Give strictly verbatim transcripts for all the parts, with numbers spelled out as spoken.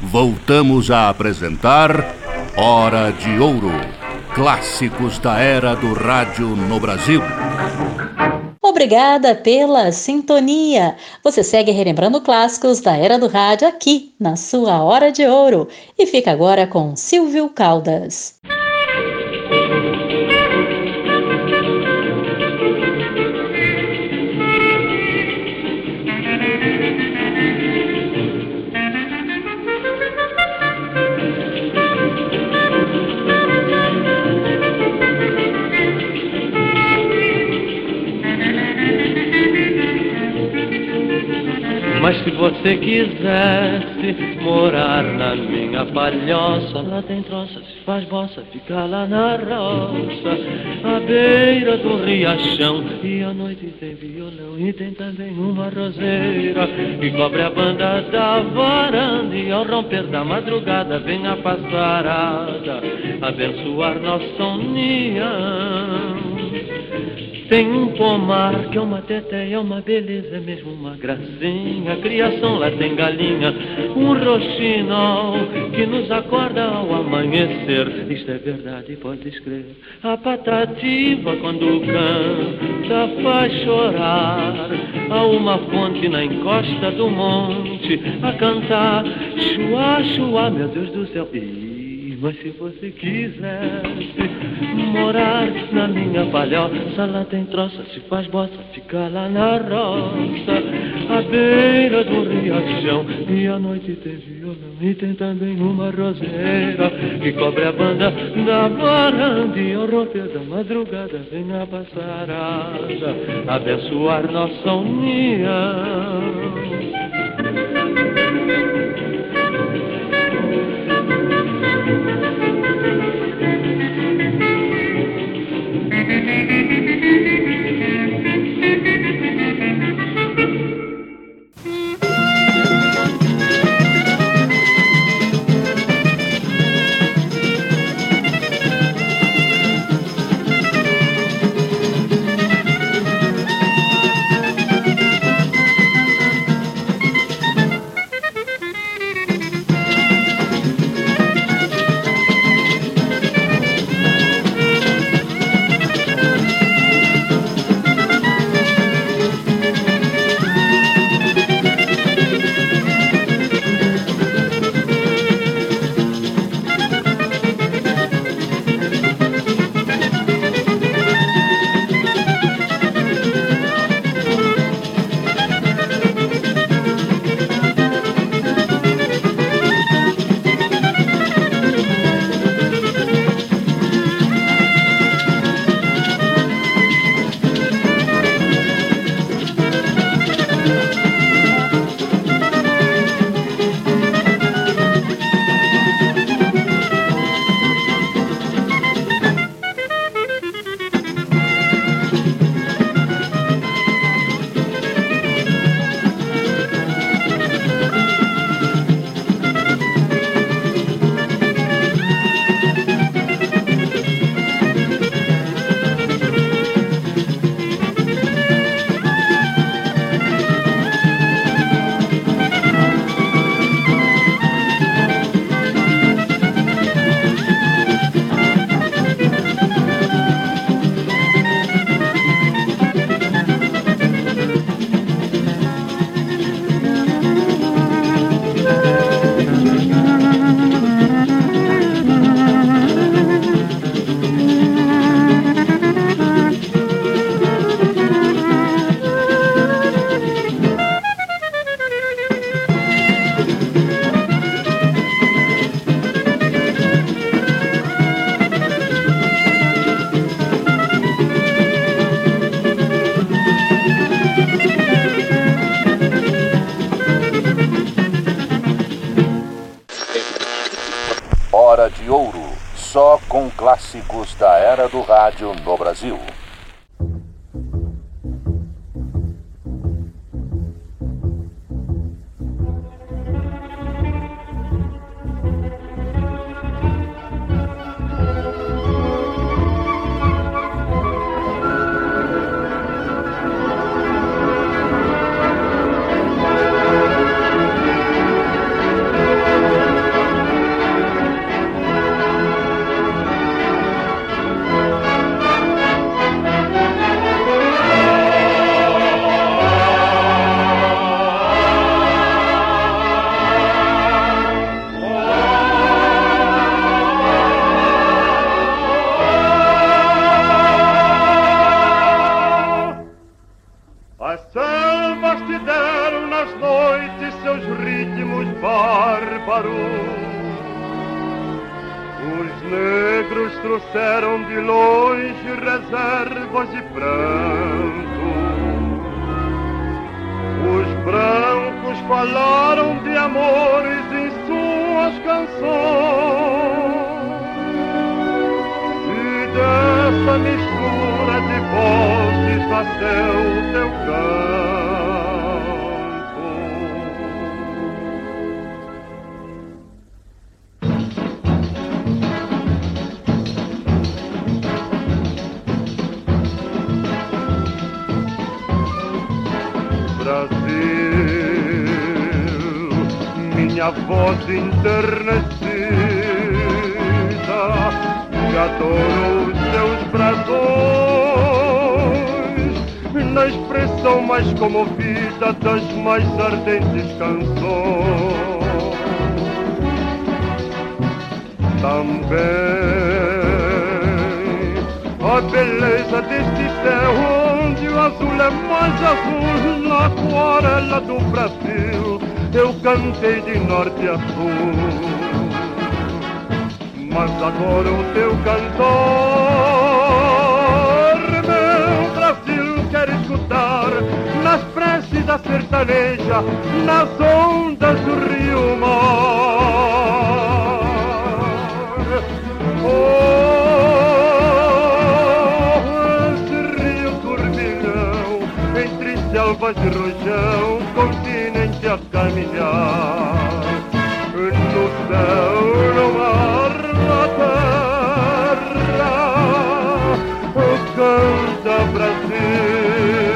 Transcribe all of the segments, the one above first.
voltamos a apresentar Hora de Ouro, clássicos da era do rádio no Brasil. Obrigada pela sintonia. Você segue relembrando clássicos da era do rádio aqui na sua Hora de Ouro. E fica agora com Silvio Caldas. Mas se você quisesse morar na minha palhoça, lá tem troça, se faz bossa, fica lá na roça, à beira do riachão. E à noite tem violão e tem também uma roseira que cobre a banda da varanda. E ao romper da madrugada vem a passarada abençoar nossa união. Tem um pomar que é uma teteia, é uma beleza, é mesmo uma gracinha. A criação lá tem galinha, um roxinol que nos acorda ao amanhecer. Isto é verdade, podes crer. A patativa quando canta faz chorar. Há uma fonte na encosta do monte a cantar. Chua, chua, meu Deus do céu. Mas se você quisesse morar na minha palhoça, lá tem troça, se faz bossa, fica lá na roça, à beira do riachão. E à noite tem violão e tem também uma roseira que cobre a banda da varanda. E ao romper da madrugada vem a passarada abençoar nossa união. Hora de Ouro, só com clássicos da era do rádio no Brasil. nestes seus ritmos bárbaros. Os negros trouxeram de longe reservas de pranto. Os brancos falaram de amores em suas canções. E dessa mistura de vozes nasceu teu canto. Brasil, minha voz enternecida, que adoro os seus brasões, na expressão mais comovida das mais ardentes canções. Também a beleza deste céu, onde o azul é mais azul, na aquarela do Brasil, eu cantei de norte a sul. Mas agora o teu cantor, meu Brasil, quer escutar nas preces da sertaneja, nas ondas do rio mar. Oh, esse rio turbilhão, entre selvas de rojão, continente a caminhar. No céu, no mar, na terra, canta Brasil.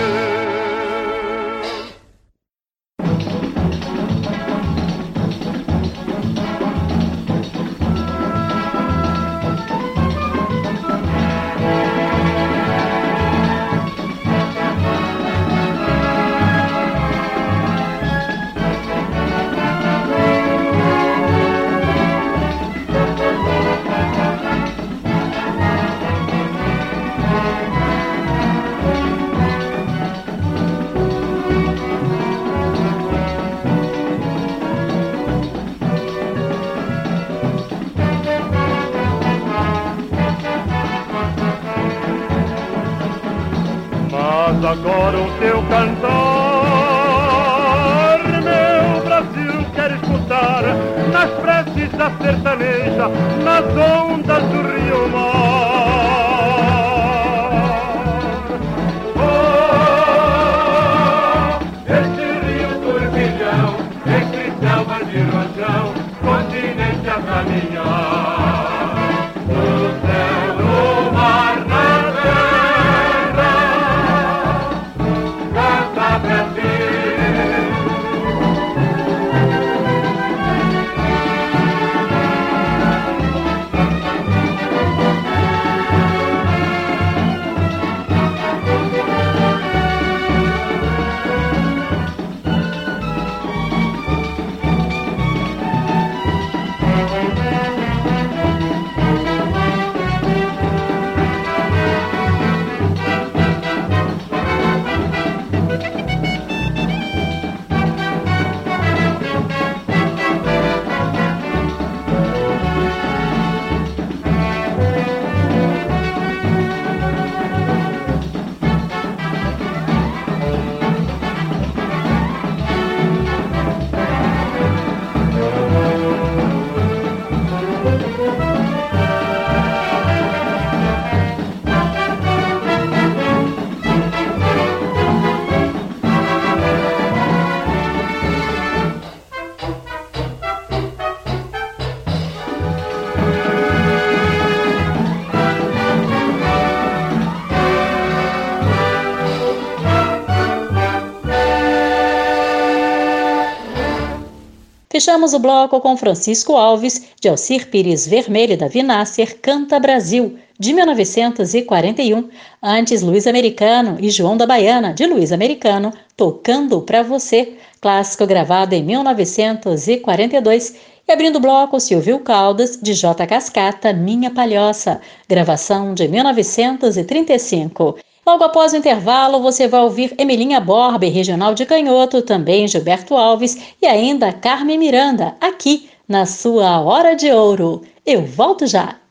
Agora o teu cantor, meu Brasil, quer escutar nas preces da sertaneja, nas ondas do rio mar. Oh, esse rio turbilhão, entre selvas de rojão, continente a caminhar. No céu, no mar, na Fechamos o bloco com Francisco Alves, de Alcir Pires Vermelho e Davi Nasser, Canta Brasil, de mil novecentos e quarenta e um. Antes, Luiz Americano e João da Baiana, de Luiz Americano, Tocando Pra Você, clássico gravado em mil novecentos e quarenta e dois. E abrindo o bloco, Silvio Caldas, de J. Cascata, Minha Palhoça, gravação de mil novecentos e trinta e cinco. Logo após o intervalo, você vai ouvir Emilinha Borba, Regional de Canhoto, também Gilberto Alves e ainda Carmen Miranda, aqui na sua Hora de Ouro. Eu volto já!